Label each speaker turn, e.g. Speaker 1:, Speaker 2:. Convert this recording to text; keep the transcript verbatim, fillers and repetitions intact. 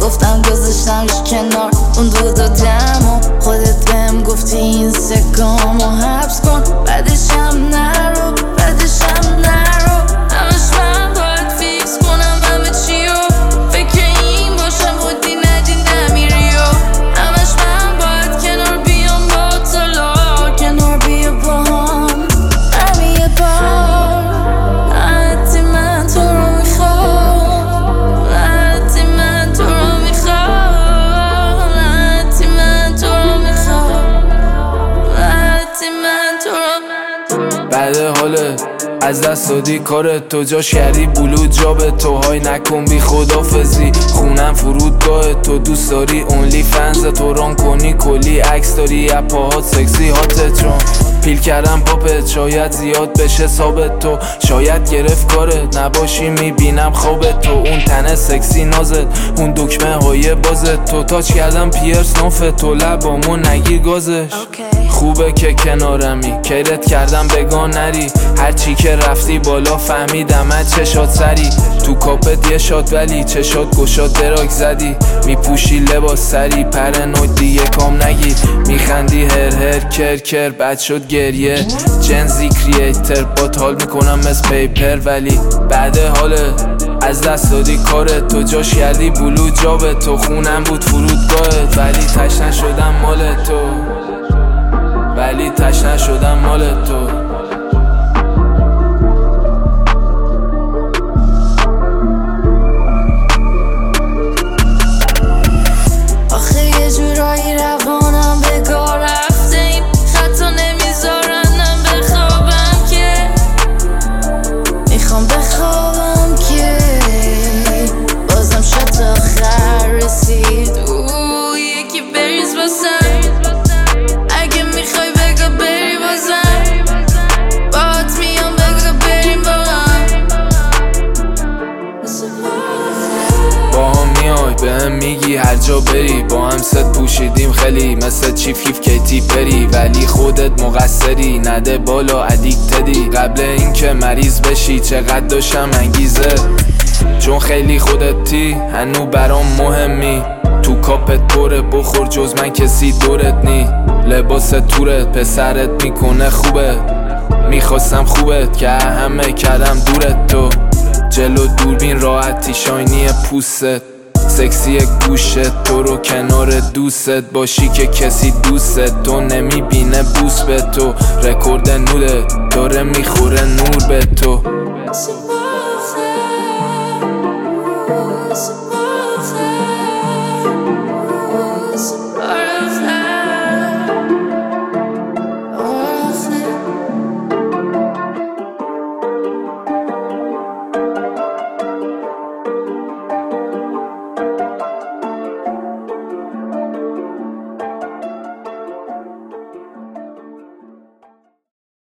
Speaker 1: گفتم گذاشتمش کنار اون دو تا دمو خودت بهم گفتی این سکامو حبس کن بعدش هم نرو بعدش هم نرو همش من باید فیکس کنم همه چیو فکر این باشم خودی ندی نمیریو همش من باید کنار بیام با طلا کنار بیا با هم همین یه بار لعنتی من تو رو میخوام لعنتی من تو رو میخوام لعنتی من تو رو میخوام لعنتی من تو رو
Speaker 2: بعد حاله از دست دادی کارت تو جاش کردی بلو جا به تو های نکن بی خدافزی خونم فرودگاه تو دوست داری اونلی فنز تو ران کنی کلی عکس داری اپاهات سکسی هاتت چون پیل کردم پاپت شاید زیاد بشه ثابت تو شاید گرفت کارت نباشی میبینم خوابت تو اون تنه سکسی نازت اون دکمه های بازت تو تاچ کردم پیرس نافت تو لبامو نگیر گازش خوبه که کنارمی کیرت کردم بگان نری هرچی که رفتی بالا فهمیدم از چشات سری تو کاپت یه شاد ولی چشات گشاد دراک زدی میپوشی لباس سری پرنوید دیگه کام نگیر میخندی هر هر کر کر بد شد گریه جنزی کریئتر بات حال میکنم مثل پیپر ولی بعد حاله از دست دادی کارت تو جاش کردی بلو جا به تو خونم بود فرودگاهت ولی تشنه شدم مال تو ولی تشنه شدم مال تو
Speaker 1: آخه یه جورایی روانم بگاه رفته این خطا نمیذارنم بخوابم که میخوام بخوابم که بازم شد تا آخر رسید اوه یکی بریز باسم اگه میخوای بگو بری بازم باهات میام بگو بریم با هم
Speaker 2: با هم میای بهم میگی هر جا بری با هم ست پوشیدیم خیلی مثل چیف کیف کیتی پری ولی خودت مقصری نده بالا ادیکتدی قبل اینکه مریض بشی چقدر داشتم انگیزه چون خیلی خودتی هنو برام مهمی تو کاپت پره بخور جز من کسی دورت نی لباس تورت پسرت میکنه خوبه میخواستم خوبت که همه کردم دورت تو جلو دوربین راحتی شاینی پوست سکسی گوشت تو رو کنار دوست باشی که کسی دوست تو نمیبینه بوس به تو رکورد نوره داره میخوره نور به تو